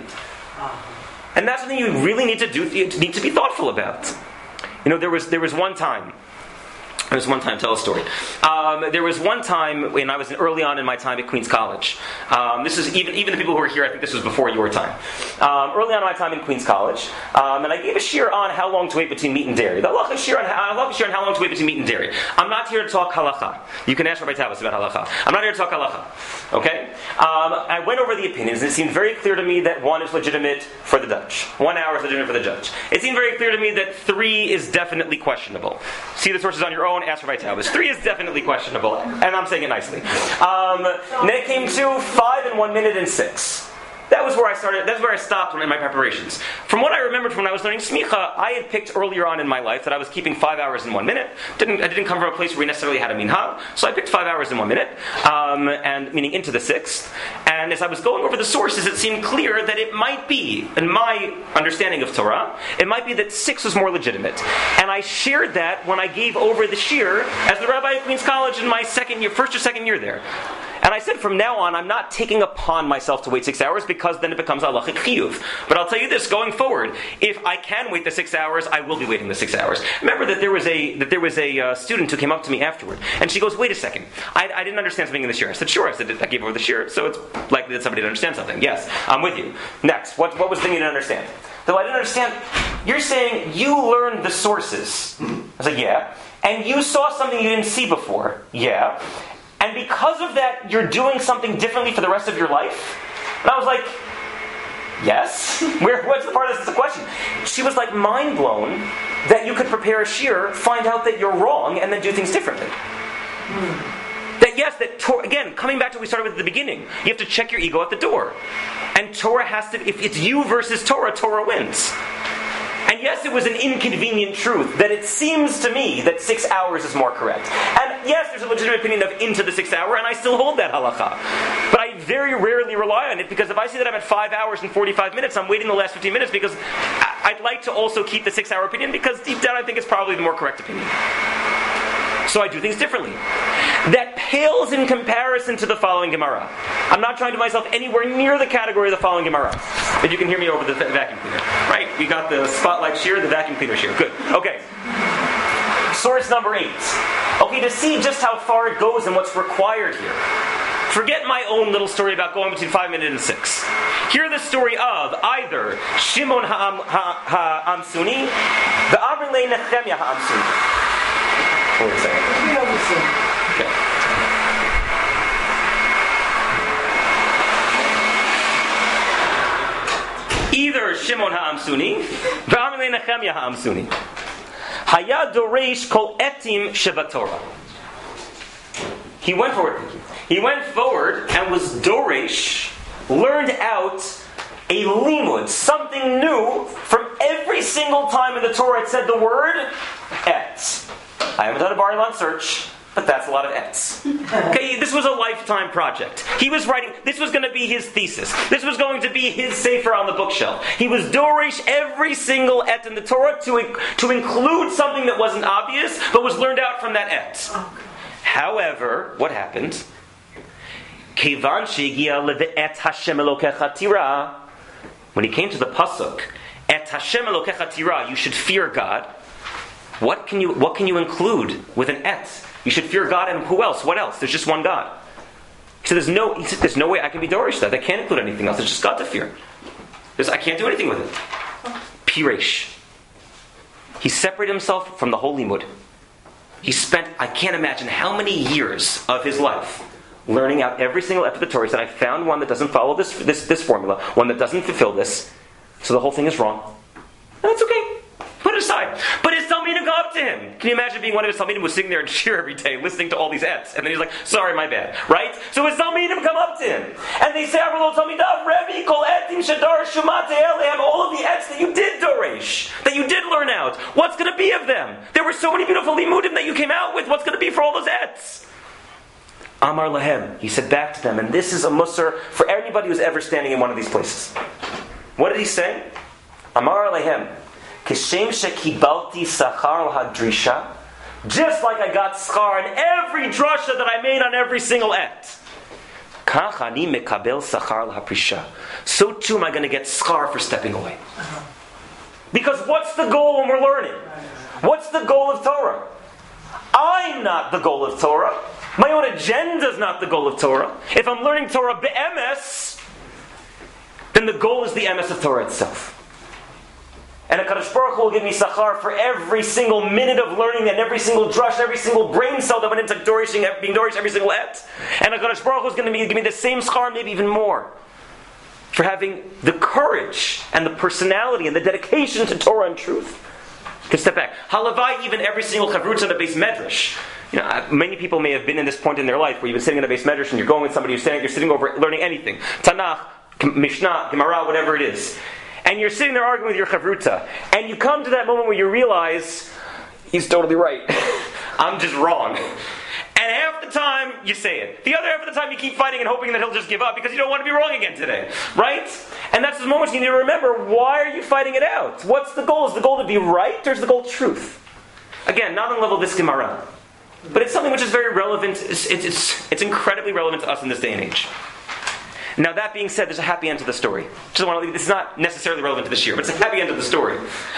S1: And that's something you really need to do, you need to be thoughtful about. You know, there was there was one time, there was one time, tell a story. Um, there was one time when I was early on in my time at Queens College. Um, this is even even the people who were here, I think this was before your time. Um, early on in my time in Queens College, um, and I gave a shiur on how long to wait between meat and dairy. The halacha shiur on how, halacha shiur on how long to wait between meat and dairy. I'm not here to talk halacha. You can ask Rabbi Tavis about halacha. I'm not here to talk halacha. Okay? Um, I went over the opinions, and it seemed very clear to me that one is legitimate for the judge. One hour is legitimate for the judge. It seemed very clear to me that three is definitely questionable. See the sources on your own. Ask Rabbi Tavis. Three is definitely questionable, and I'm saying it nicely. Um, and then it came to five and one minute and six. That was where I started. That's where I stopped in my preparations. From what I remembered from when I was learning smicha, I had picked earlier on in my life that I was keeping five hours in one minute. Didn't I didn't come from a place where we necessarily had a minhag, so I picked five hours in one minute, um, and meaning into the sixth. And as I was going over the sources, it seemed clear that it might be, in my understanding of Torah, it might be that six was more legitimate. And I shared that when I gave over the shiur as the rabbi at Queens College in my second year, first or second year there. And I said, from now on, I'm not taking upon myself to wait six hours because then it becomes halachic chiyuv. But I'll tell you this, going forward, if I can wait the six hours, I will be waiting the six hours. Remember that there was a that there was a uh, student who came up to me afterward, and she goes, "Wait a second, I, I didn't understand something in the shiur." I said, "Sure." I said, "I gave over the shiur, so it's likely that somebody didn't understand something." Yes, I'm with you. Next, what what was the thing you didn't understand? Though I didn't understand. You're saying you learned the sources. I was like, "Yeah," and you saw something you didn't see before. Yeah. And because of that, you're doing something differently for the rest of your life? And I was like, yes? Where, what's the part of this? It's a question. She was like mind blown that you could prepare a shiur, find out that you're wrong, and then do things differently. Hmm. That yes, that Torah, again, coming back to what we started with at the beginning, you have to check your ego at the door. And Torah has to, if it's you versus Torah, Torah wins. And yes, it was an inconvenient truth that it seems to me that six hours is more correct. And yes, there's a legitimate opinion of into the six hour, and I still hold that halacha. But I very rarely rely on it, because if I see that I'm at five hours and forty-five minutes, I'm waiting the last fifteen minutes because I'd like to also keep the six hour opinion, because deep down I think it's probably the more correct opinion. So I do things differently. That pales in comparison to the following Gemara. I'm not trying to myself anywhere near the category of the following Gemara. If you can hear me over the th- vacuum cleaner. Right? We got the spotlight shiur, the vacuum cleaner shiur. Good. Okay. Source number eight. Okay, to see just how far it goes and what's required here. Forget my own little story about going between five minutes and six. Hear the story of either Shimon ha'amsuni, the Amrle Nehemiah ha'amsuni. Wait a second. Okay. Either Shimon ha'amsuni, the Amrle Nehemiah ha'amsuni. Haya doreish kol etim shevatorah. He went forward. He went forward and was doresh, learned out a limud, something new from every single time in the Torah it said the word et. I haven't done a Bar Ilan search, but that's a lot of ets. Okay, this was a lifetime project. He was writing, this was going to be his thesis. This was going to be his sefer on the bookshelf. He was doresh every single et in the Torah to, to include something that wasn't obvious, but was learned out from that et. However, what happened? When he came to the pasuk, Et Hashem Elokecha Tira, you should fear God. What can you what can you include with an et? You should fear God, and who else? What else? There's just one God. He said, "There's no he said, there's no way I can be dorish that. I can't include anything else. It's just God to fear. There's, I can't do anything with it." Piresh. He separated himself from the holy limud. He spent, I can't imagine how many years of his life learning out every single et of the Torah. He said, I found one that doesn't follow this, this, this formula, one that doesn't fulfill this, so the whole thing is wrong. And that's okay. Put it aside. But his Talmidim go up to him. Can you imagine being one of his Talmidim who was sitting there in shir every day, listening to all these ets, and then he's like, sorry, my bad. Right? So his Talmidim come up to him, and they say, Avrilo Talmidav, Rebbe, Kol Etim Shadar Shumate Elehem, all of the ets that you did doresh, that you did learn out. What's going to be of them? There were so many beautiful limudim that you came out with. What's going to be for all those ets? Amar Lahem, he said back to them, and this is a musar for anybody who's ever standing in one of these places. What did he say? Amar Lahem, Kishem shekibalti sachar hadrisha, just like I got schar in every drasha that I made on every single et. Kach ani mekabel sachar lahaprisha. So too am I going to get schar for stepping away. Because what's the goal when we're learning? What's the goal of Torah? I'm not the goal of Torah. My own agenda is not the goal of Torah. If I'm learning Torah be'emes, then the goal is the emes of Torah itself. And HaKadosh Baruch Hu will give me sachar for every single minute of learning and every single drush, every single brain cell that went into dorishing, being dorish every single et. And HaKadosh Baruch Hu is going to give me the same schar, maybe even more, for having the courage and the personality and the dedication to Torah and truth. To step back. Halavai, even every single chavrutza in a base medrash. You know, many people may have been in this point in their life where you've been sitting in a base medrash and you're going with somebody who's saying you're sitting over learning anything, Tanakh, Mishnah, Gemara, whatever it is, and you're sitting there arguing with your chavrutza, and you come to that moment where you realize he's totally right. I'm just wrong. And half the time you say it. The other half of the time you keep fighting and hoping that he'll just give up because you don't want to be wrong again today. Right? And that's the moment you need to remember, why are you fighting it out? What's the goal? Is the goal to be right or is the goal truth? Again, not on the level of this Gemara. But it's something which is very relevant. It's, it's, it's incredibly relevant to us in this day and age. Now that being said, there's a happy end to the story. Just want to leave, it's not necessarily relevant to this year, but it's a happy end of the story.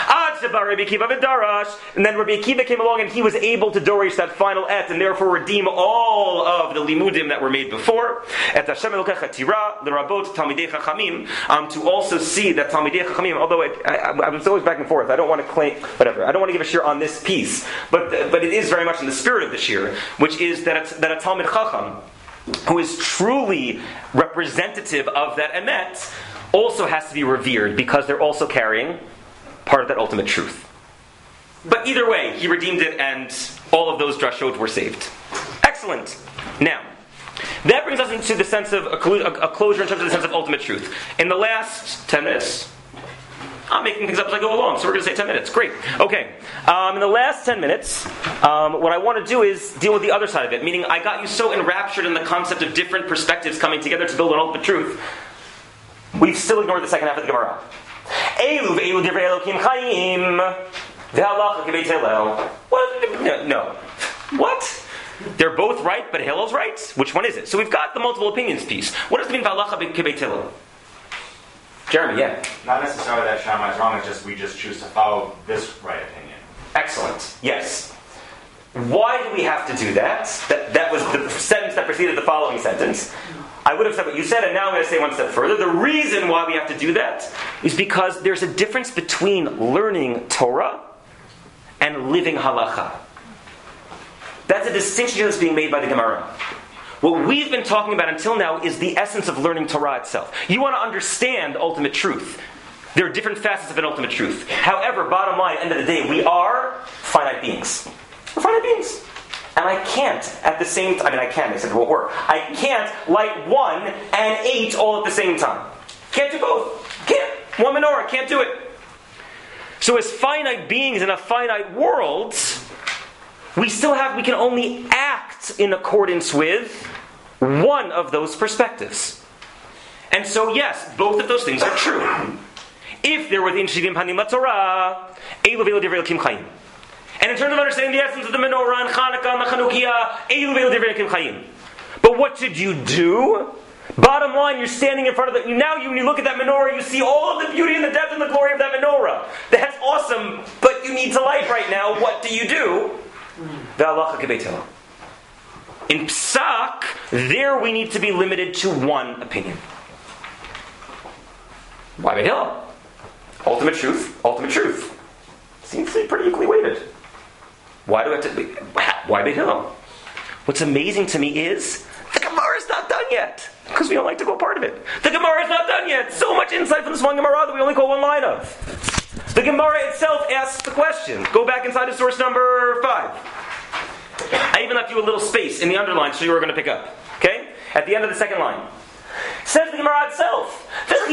S1: And then Rabbi Akiva came along and he was able to dorish that final et and therefore redeem all of the limudim that were made before. Et Hashem Elokecha Tira l'rabot Talmidei Chachamim, um, to also see that Talmidei Chachamim, although it, I, I, I was always back and forth, I don't want to claim, whatever, I don't want to give a shir on this piece, but but it is very much in the spirit of the shir, which is that a, that a Talmid Chacham, who is truly representative of that emet, also has to be revered because they're also carrying part of that ultimate truth. But either way, he redeemed it and all of those drashot were saved. Excellent. Now, that brings us into the sense of a, a closure in terms of the sense of ultimate truth. In the last ten minutes, I'm making things up as I go along, so we're going to say ten minutes. Great. Okay. Um, in the last ten minutes, um, what I want to do is deal with the other side of it, meaning I got you so enraptured in the concept of different perspectives coming together to build an ultimate truth, we've still ignored the second half of the Gemara. Elu ve'elu divrei Elokim chayim ve'halacha k'beit Hillel. What? No, no. What? They're both right, but Hillel's right? Which one is it? So we've got the multiple opinions piece. What does it mean ve'halacha k'beit Hillel? Jeremy, yeah.
S8: Not necessarily that Shammai is wrong, it's just we just choose to follow this right opinion.
S1: Excellent. Yes. Why do we have to do that? That, that was the sentence that preceded the following sentence. I would have said what you said, and now I'm going to say one step further. The reason why we have to do that is because there's a difference between learning Torah and living halacha. That's a distinction that's being made by the Gemara. What we've been talking about until now is the essence of learning Torah itself. You want to understand ultimate truth. There are different facets of an ultimate truth. However, bottom line, end of the day, we are finite beings. We're finite beings. And I can't at the same time, I mean I can, except it won't work. I can't light one and eight all at the same time. Can't do both. Can't. One menorah, can't do it. So as finite beings in a finite world, we still have, we can only act in accordance with one of those perspectives. And so yes, both of those things are true. If they're within Shivim Panim LaTorah, Eilu Veilu Divrei Elokim Chaim. And in terms of understanding the essence of the menorah and Hanukkah and the Chanukiah, Eilu Veilu Divrei Elokim Chaim. But what should you do? Bottom line, you're standing in front of the... Now you, when you look at that menorah, you see all of the beauty and the depth and the glory of that menorah. That's awesome, but you need to light right now. What do you do? The halacha kebeit Hillel. In Psak, there we need to be limited to one opinion. Why Beit Hillel? Ultimate truth, ultimate truth. Seems to be pretty equally weighted. Why do I have to be... Why Beit Hillel? What's amazing to me is the Gemara is not done yet. Because we don't like to go part of it. The Gemara is not done yet. So much insight from this one Gemara that we only call one line of. The Gemara itself asks the question. Go back inside to source number five. I even left you a little space in the underline so you were going to pick up. Okay? At the end of the second line. Says the Gemara itself.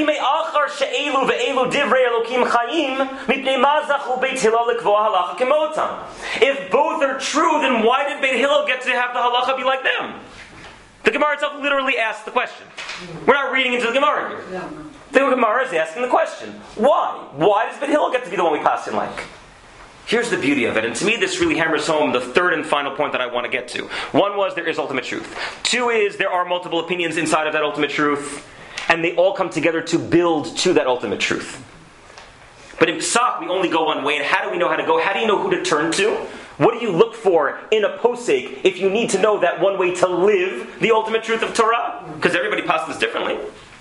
S1: If both are true, then why did Beit Hillel get to have the halacha be like them? The Gemara itself literally asks the question. We're not reading into the Gemara here. The Gemara is asking the question. Why? Why does Beit Hillel get to be the one we pass in like? Here's the beauty of it, and to me this really hammers home the third and final point that I want to get to. One was there is ultimate truth. Two is there are multiple opinions inside of that ultimate truth, and they all come together to build to that ultimate truth. But in Psak, we only go one way, and how do we know how to go? How do you know who to turn to? What do you look for in a posek if you need to know that one way to live the ultimate truth of Torah? Because everybody passes differently.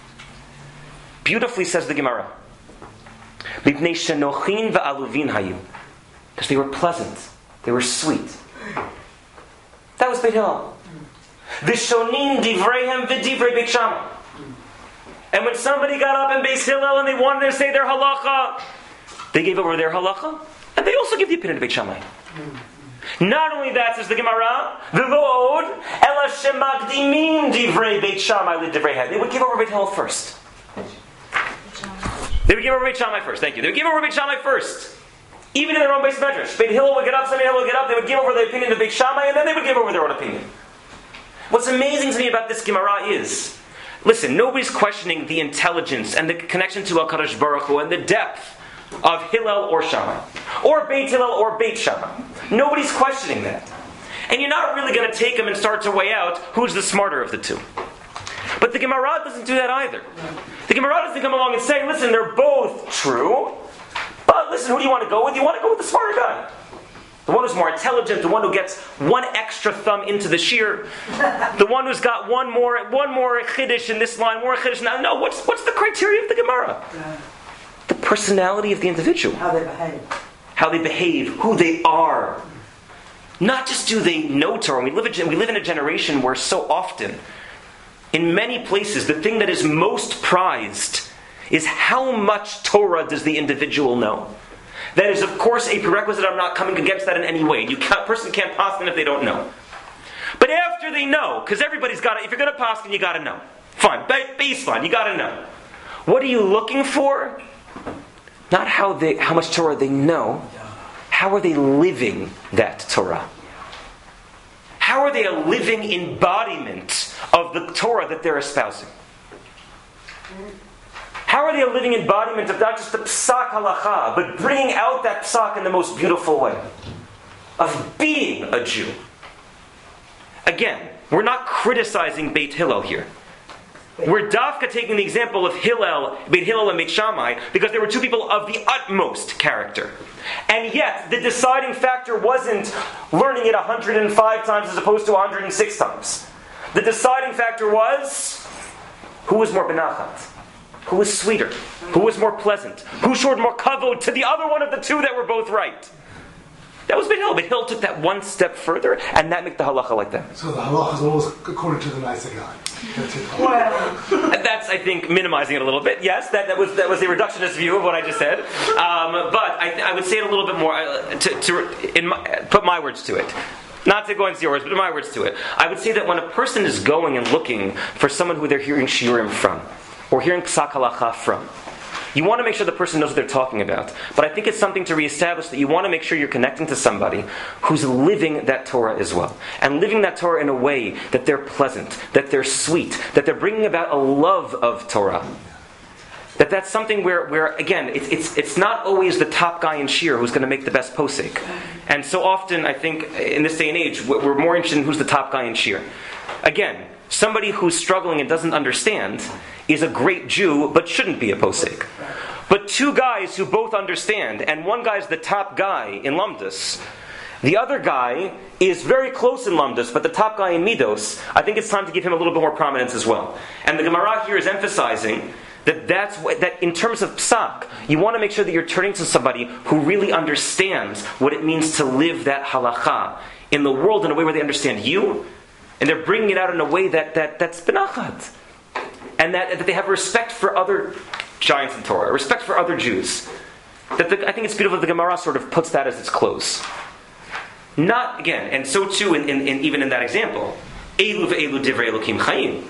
S1: Beautifully says the Gemara. Mipnei shenochin va'aluvin hayu. Because they were pleasant. They were sweet. That was Beit Hillel. Vishonin divreihem v'divrei Beit Shammai. And when somebody got up in Beit Hillel and they wanted to say their halacha, they gave over their halacha, and they also give the opinion of Beit Shammai. Not only that, says the Gemara, v'lo od ela shemagdimin divrei Beit Shammai l'divrei Hillel. They would give over Beit Hillel first. They would give over Beit Shammai first. Thank you. They would give over Beit Shammai first. Even in their own base medrash. Beit Hillel would get up, Beit Hillel would get up, they would give over the opinion of Beit Shammai, and then they would give over their own opinion. What's amazing to me about this Gemara is, listen, nobody's questioning the intelligence and the connection to HaKadosh Baruch Hu and the depth of Hillel or Shammai. Or Beit Hillel or Beit Shammai. Nobody's questioning that. And you're not really going to take them and start to weigh out who's the smarter of the two. But the Gemara doesn't do that either. The Gemara doesn't come along and say, listen, they're both true, but listen, who do you want to go with? You want to go with the smarter guy. The one who's more intelligent, the one who gets one extra thumb into the shear, the one who's got one more one more chiddush in this line, more chiddush now. No, what's what's the criteria of the Gemara? The personality of the individual.
S2: How they behave.
S1: How they behave, who they are. Not just do they know Torah. We live, a, we live in a generation where so often, in many places, the thing that is most prized is how much Torah does the individual know. That is, of course, a prerequisite. I'm not coming against that in any way. You can't, person can't paskin if they don't know. But after they know, because everybody's got to, if you're going to paskin, you got to know. Fine, baseline, you got to know. What are you looking for? Not how they, how much Torah they know. How are they living that Torah? How are they a living embodiment of the Torah that they're espousing? How are they a living embodiment of not just the psak halacha, but bringing out that psak in the most beautiful way? Of being a Jew. Again, we're not criticizing Beit Hillel here. We're dafka taking the example of Hillel, Beit Hillel and Beit Shammai, because there were two people of the utmost character. And yet, the deciding factor wasn't learning it one hundred five times as opposed to one hundred six times. The deciding factor was, who was more benachat? Who was sweeter? Who was more pleasant? Who showed more kavod to the other one of the two that were both right? That was Beit Hillel. Beit Hillel took that one step further, and that made the halacha like that.
S7: So the halacha is always according to the nicer guy. That's it.
S2: Well,
S1: And that's, I think, minimizing it a little bit. Yes, that, that was that was a reductionist view of what I just said. Um, but I, I would say it a little bit more uh, to, to in my, put my words to it. Not to go into yours, but my words to it. I would say that when a person is going and looking for someone who they're hearing shiurim from, or hearing psak halacha from, you want to make sure the person knows what they're talking about. But I think it's something to reestablish that you want to make sure you're connecting to somebody who's living that Torah as well. And living that Torah in a way that they're pleasant, that they're sweet, that they're bringing about a love of Torah. That that's something where, where again, it's, it's, it's not always the top guy in shir who's going to make the best posek. And so often, I think, in this day and age, we're more interested in who's the top guy in shir. Again, somebody who's struggling and doesn't understand is a great Jew, but shouldn't be a posek. But two guys who both understand, and one guy's the top guy in Lumdus, the other guy is very close in Lumdus, but the top guy in Midos, I think it's time to give him a little bit more prominence as well. And the Gemara here is emphasizing that that's what, that in terms of psak, you want to make sure that you're turning to somebody who really understands what it means to live that halacha in the world in a way where they understand you, and they're bringing it out in a way that, that that's benachat. And that, that they have respect for other giants in Torah, respect for other Jews. That the, I think it's beautiful that the Gemara sort of puts that as its close. Not, again, and so too, in, in, in, even in that example, Elu ve'elu divrei Elokim chayim.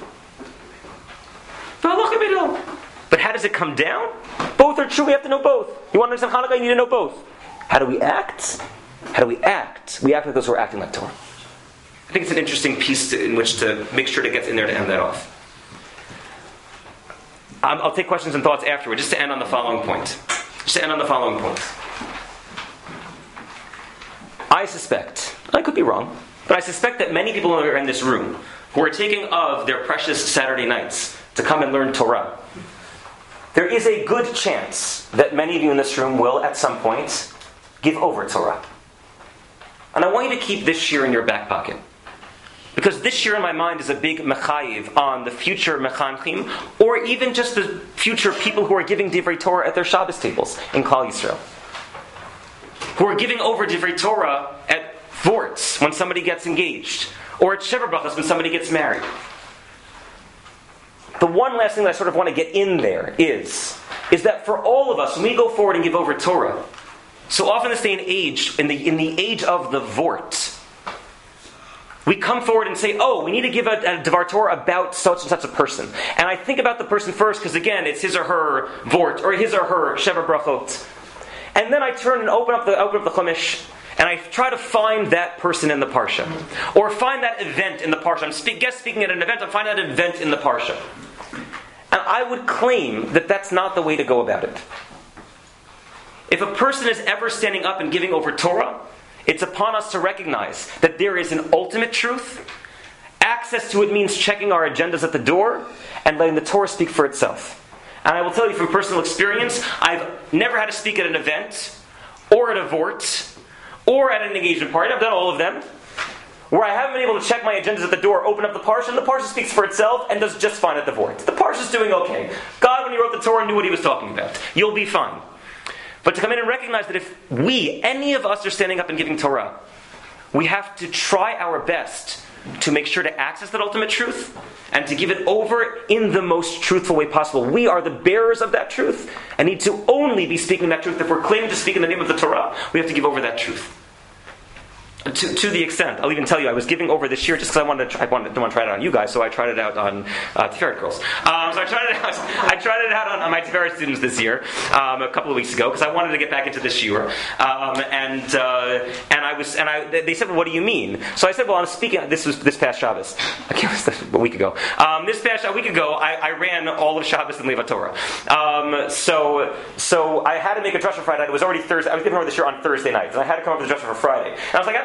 S1: But how does it come down? Both are true, we have to know both. You want to understand Hanukkah, you need to know both. How do we act? How do we act? We act like those who are acting like Torah. I think it's an interesting piece to, in which to make sure to get in there to end that off. Um, I'll take questions and thoughts afterward, just to end on the following point. Just to end on the following point. I suspect, I could be wrong, but I suspect that many people who are in this room who are taking of their precious Saturday nights to come and learn Torah, there is a good chance that many of you in this room will, at some point, give over Torah. And I want you to keep this year in your back pocket. Because this year in my mind is a big mechayiv on the future mechanchim, or even just the future people who are giving divrei Torah at their Shabbos tables in Klal Yisrael. Who are giving over divrei Torah at Vorts when somebody gets engaged, or at Shever Brachos when somebody gets married. The one last thing that I sort of want to get in there is, is that for all of us, when we go forward and give over Torah, so often in this day and age, in the, in the age of the Vort, we come forward and say, oh, we need to give a, a Devar Torah about such and such a person. And I think about the person first, because again, it's his or her Vort, or his or her Shever Brachot. And then I turn and open up the open up the Chumash, and I try to find that person in the Parsha. Or find that event in the Parsha. I'm speak, guest speaking at an event, I'm finding that event in the Parsha. And I would claim that that's not the way to go about it. If a person is ever standing up and giving over Torah, it's upon us to recognize that there is an ultimate truth. Access to it means checking our agendas at the door and letting the Torah speak for itself. And I will tell you from personal experience, I've never had to speak at an event, or at a vort, or at an engagement party. I've done all of them, where I haven't been able to check my agendas at the door, open up the Parsha, and the Parsha speaks for itself and does just fine at the vort. The Parsha's doing okay. God, when He wrote the Torah, knew what He was talking about. You'll be fine. But to come in and recognize that if we, any of us, are standing up and giving Torah, we have to try our best to make sure to access that ultimate truth and to give it over in the most truthful way possible. We are the bearers of that truth and need to only be speaking that truth. If we're claiming to speak in the name of the Torah, we have to give over that truth. To, to the extent, I'll even tell you, I was giving over this year just because I wanted to try, I wanted, didn't want to try it out on you guys, so I tried it out on uh, Tiferet girls. Um, so I tried it out. I tried it out on, on my Tiferet students this year, um, a couple of weeks ago, because I wanted to get back into this shiur. Um, and uh, and I was and I they said, well, what do you mean? So I said, well, I'm speaking. This was this past Shabbos. I can't remember, a week ago. Um, this past a week ago, I, I ran all of Shabbos in Levat Torah. Um, so so I had to make a drasha Friday. It was already Thursday. I was giving over this year on Thursday night, and I had to come up with a drasha for Friday. And I was like, I have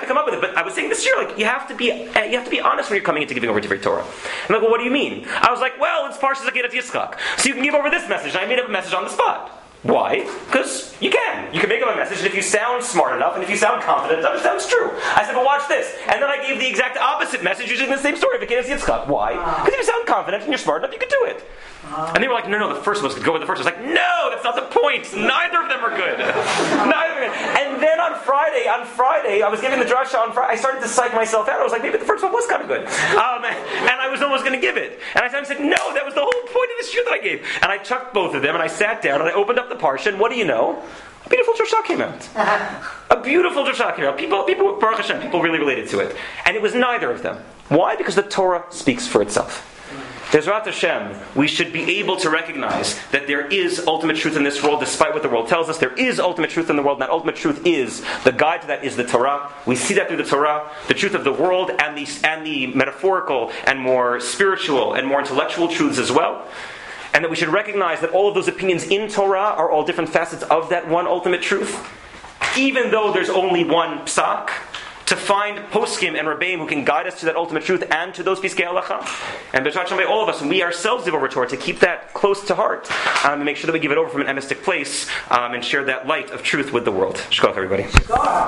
S1: to come up with it. But I was saying this year, like, you have to be uh, you have to be honest when you're coming into giving over Divrei Torah. I'm like, well, what do you mean? I was like, well, it's Parshas Akedat Yitzchak, so you can give over this message. And I made up a message on the spot. Why? Because you can. You can make up a message, and if you sound smart enough, and if you sound confident enough, it sounds true. I said, well, watch this. And then I gave the exact opposite message using the same story of Akedat Yitzchak. Why? Because if you sound confident and you're smart enough, you can do it. And they were like, no, no, the first one was good. Go with the first one. I was like, no, that's not the point. Neither of them are good. Neither of them. And then on Friday, on Friday, I was giving the drasha on Friday. I started to psych myself out. I was like, maybe the first one was kind of good. Um, and I was almost going to give it. And I said, no, that was the whole point of this year that I gave. And I chucked both of them, and I sat down, and I opened up the parsha, and what do you know? A beautiful drasha came out. A beautiful drasha came out. People, people, Baruch Hashem, people really related to it. And it was neither of them. Why? Because the Torah speaks for itself. Bezrat Hashem, we should be able to recognize that there is ultimate truth in this world, despite what the world tells us. There is ultimate truth in the world, and that ultimate truth is, the guide to that is the Torah. We see that through the Torah, the truth of the world, and the, and the metaphorical and more spiritual and more intellectual truths as well. And that we should recognize that all of those opinions in Torah are all different facets of that one ultimate truth. Even though there's only one psak, to find poskim and rabbeim who can guide us to that ultimate truth and to those piskei halacha. And B'ezrat Hashem, by all of us, and we ourselves give over Torah, to keep that close to heart, um, and make sure that we give it over from an emistic place, um, and share that light of truth with the world. Shkoch, everybody.